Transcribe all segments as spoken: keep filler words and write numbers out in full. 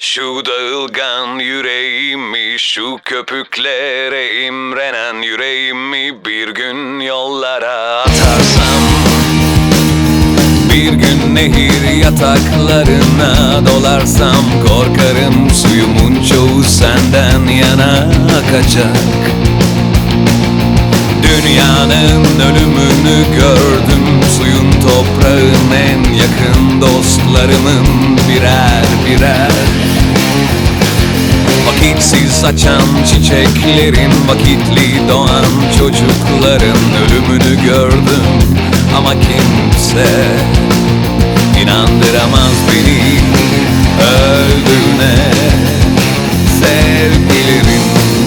Şu dağılgan yüreğimi, şu köpüklere imrenen yüreğimi bir gün yollara atarsam, bir gün nehir yataklarına dolarsam, korkarım suyumun çoğu senden yana akacak. Dünyanın ölümünü gördüm, suyun toprağın en yakın dostlarımın birer birer. Vakitsiz açan çiçeklerin, vakitli doğan çocukların ölümünü gördüm. Ama kimse inandıramaz beni öldüğüne sevgilimin.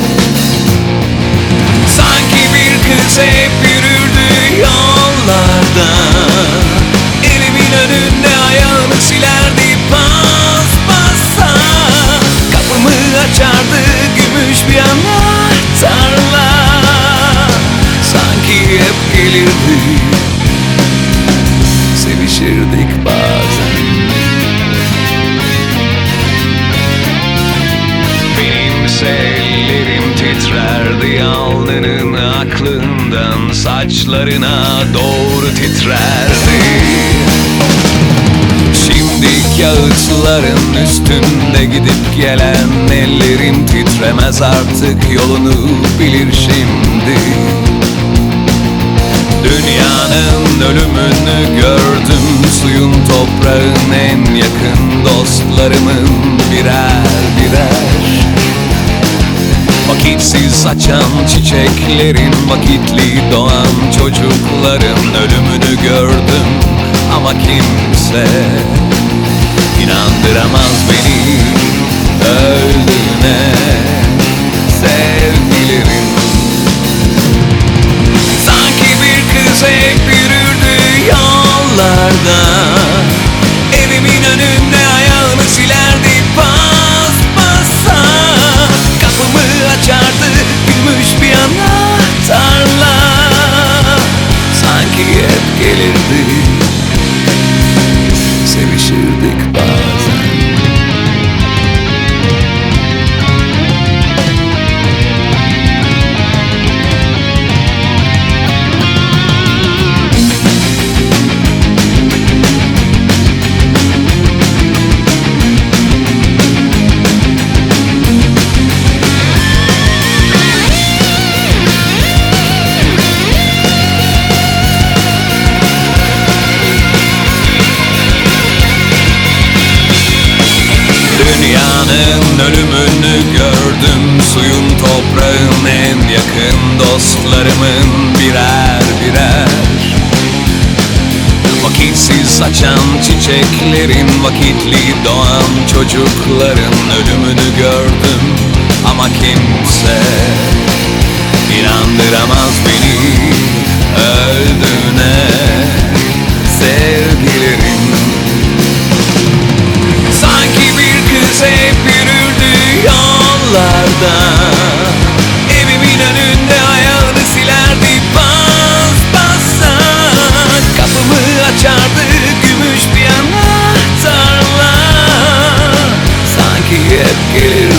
Sanki bir kız hep yürürdü yollarda, evimin önünde ayağını silerdi pas pasa. Kapımı açardı gümüş bir anahtarla, sanki hep gelirdi, sevişirdik bazen. Benimse ellerim titrerdi alnının aklından saçlarına doğru titrerdi. Şimdi kağıtların üstünde gidip gelen ellerim titremez artık, yolunu bilir şimdi. Dünyanın ölümünü gördüm, suyun toprağın en yakın dostlarımın birer birer. Vakitsiz açan çiçeklerin, vakitli doğan çocukların ölümünü gördüm. Ama kimse inandıramaz beni öldüğüne sevgilimin. Sanki bir kız hep yürürdü yollarda, evimin önünde ayağını silerdi pas pasa. Kapımı açardı gümüş bir anahtarla, sanki hep gelirdi, sevişirdik bazen. Dünyanın ölümünü gördüm, suyun toprağın en yakın dostlarımın birer birer. Vakitsiz açan çiçeklerin, vakitli doğan çocukların ölümünü gördüm. Ama kimse inandıramaz beni öldüğüne sevgilimin. Sanki bir kız hep yürürdü yollarda, evimin önünde ayağını silerdi pas pasa. Kapımı açardı gümüş bir anahtarla, sanki hep gelir